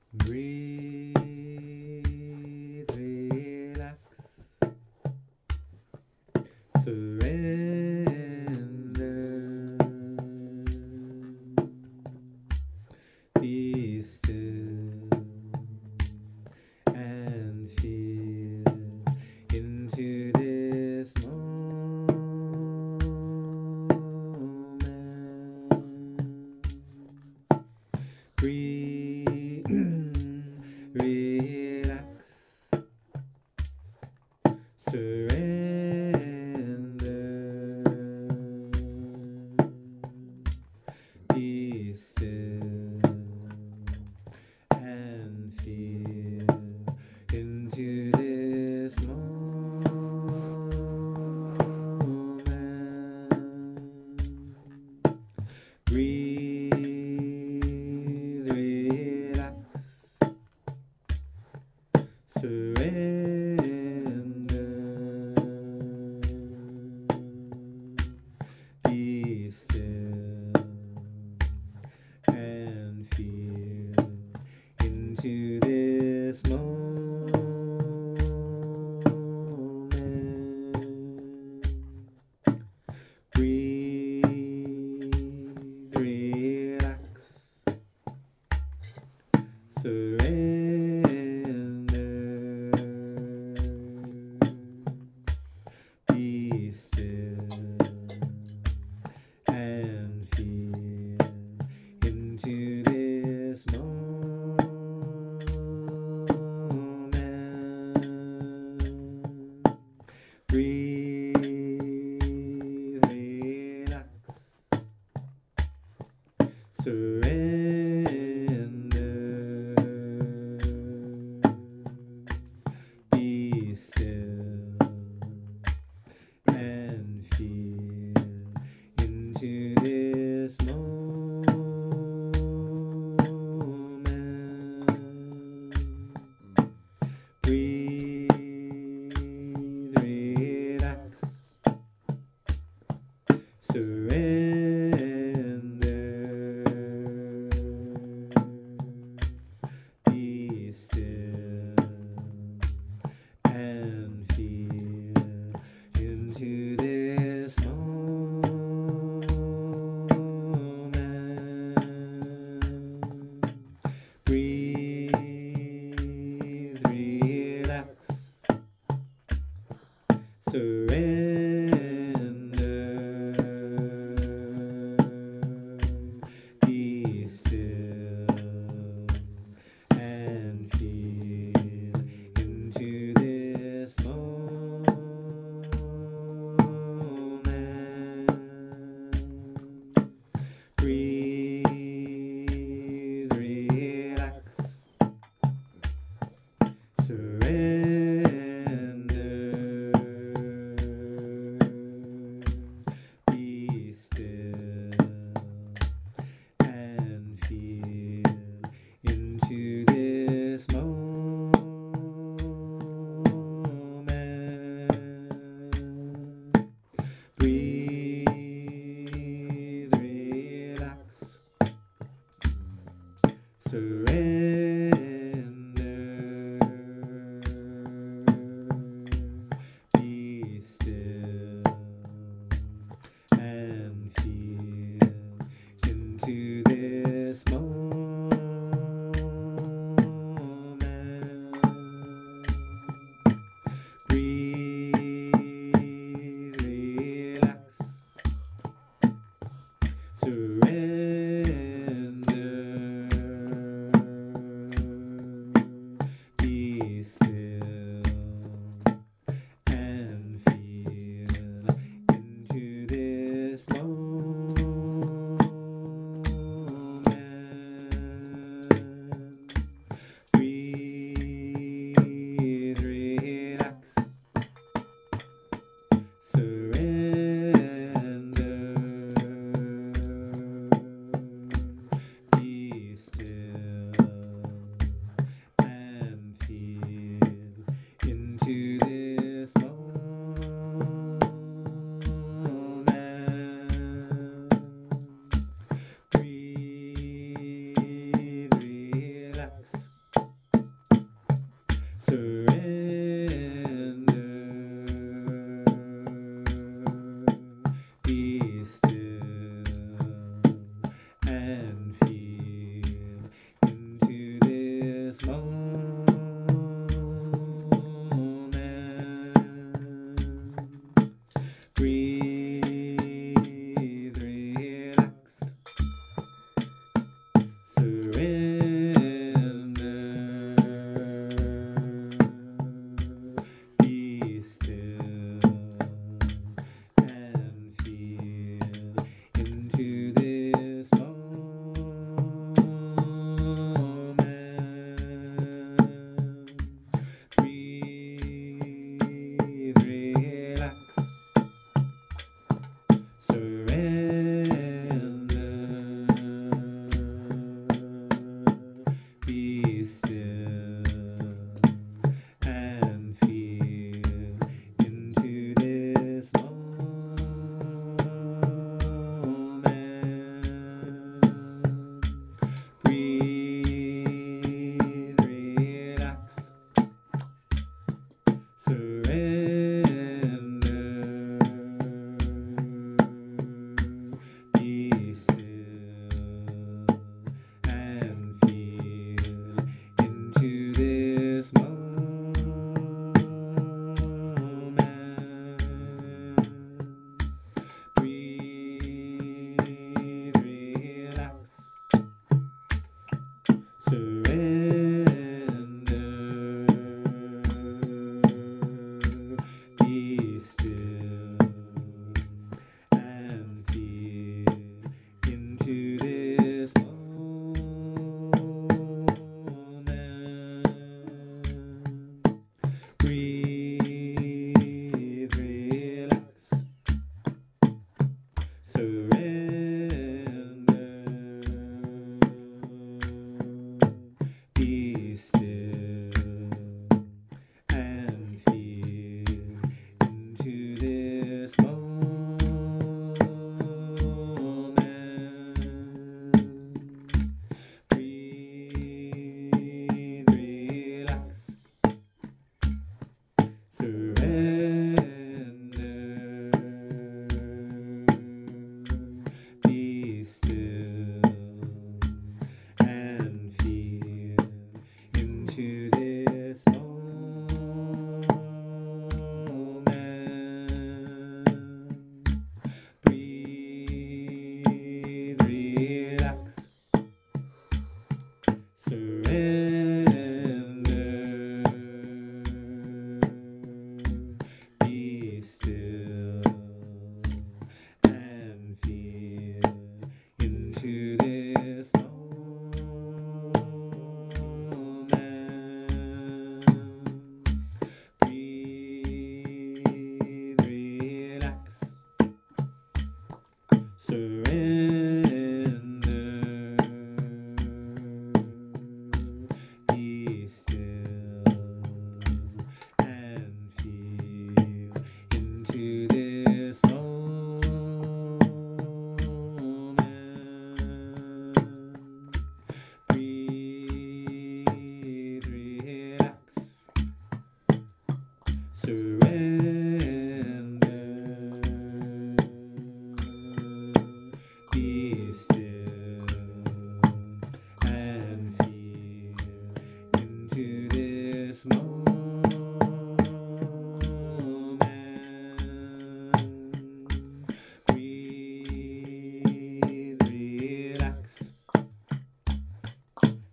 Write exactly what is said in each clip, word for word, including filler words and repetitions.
Breathe, relax, surrender, be still and feel into this moment. Breathe, relax, surrender, be still and feel into this moment. Breathe, relax, surrender, be still and feel into this moment. Breathe, relax, surrender, be still and feel into this moment. Breathe, relax, surrender, be still and feel into this moment. Breathe, relax, surrender, be still and feel into this moment. Breathe, relax, surrender, be still and feel into this moment. Breathe, relax, surrender, be still and feel into this moment. Breathe, relax, surrender, be still and feel into this moment. Breathe, relax, surrender,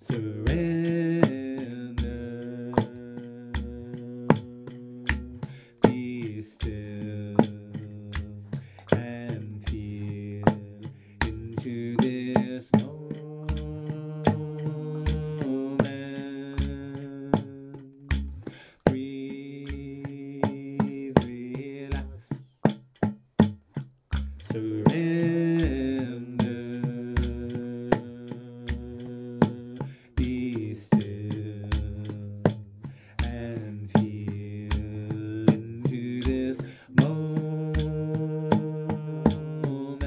Surrender. Be still and feel into this moment. Breathe, relax. Surrender. Be still and feel into this moment.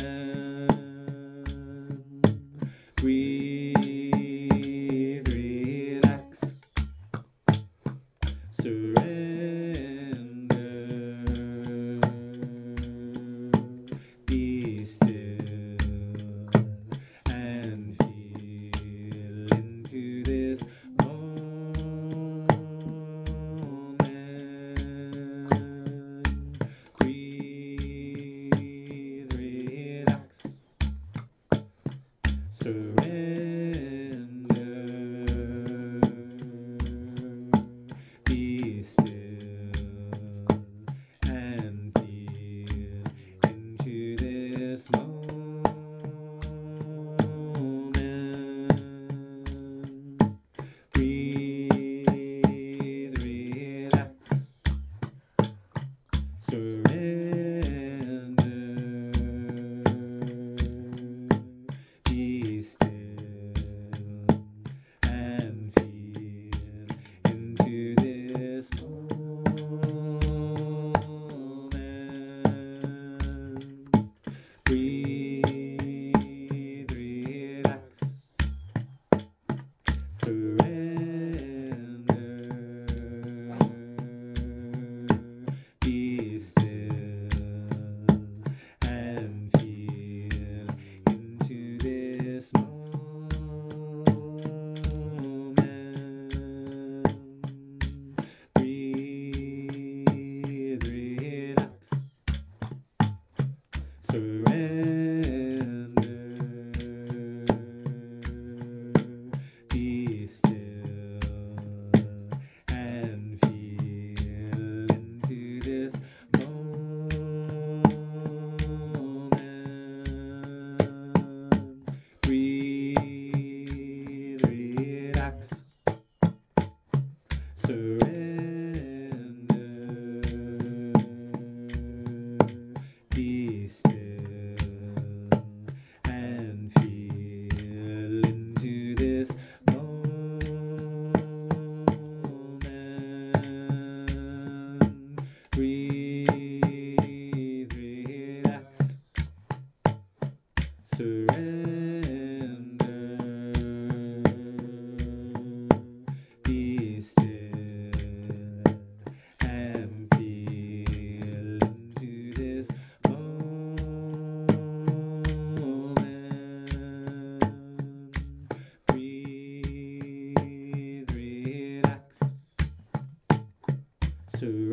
Breathe, relax. Surrender. Be still and feel into this moment. Breathe, relax. Surrender. Be still and feel into this moment. Breathe, relax. Surrender. Be still and feel into this moment. Breathe, relax. Surrender. Be still and feel into this moment. Breathe, relax. Surrender. Be still and feel into this moment. Breathe, relax. Surrender. Be still and feel into this moment. Breathe, relax. Surrender. Be still and feel into this moment. Breathe, relax. Surrender.